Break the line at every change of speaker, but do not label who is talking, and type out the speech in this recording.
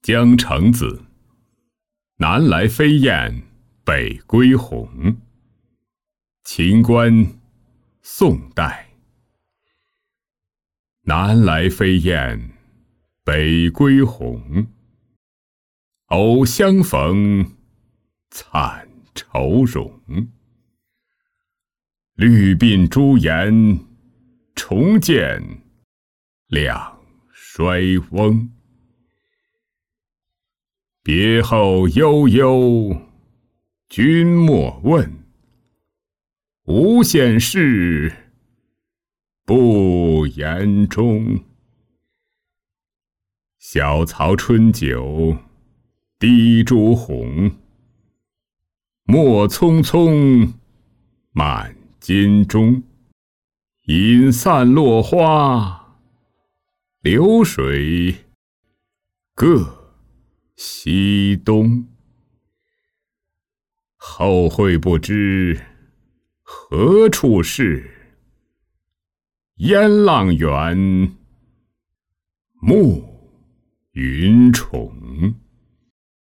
江城子，南来飞雁，北归鸿。秦观，宋代。南来飞雁，北归鸿。偶相逢，惨愁容。绿鬓朱颜，重见两衰翁。别后悠悠，君莫问。无限事，不言中。小槽春酒，滴朱红。莫匆匆，满襟中。饮散落花，流水各西东。后会不知何处是，烟浪远，暮云重。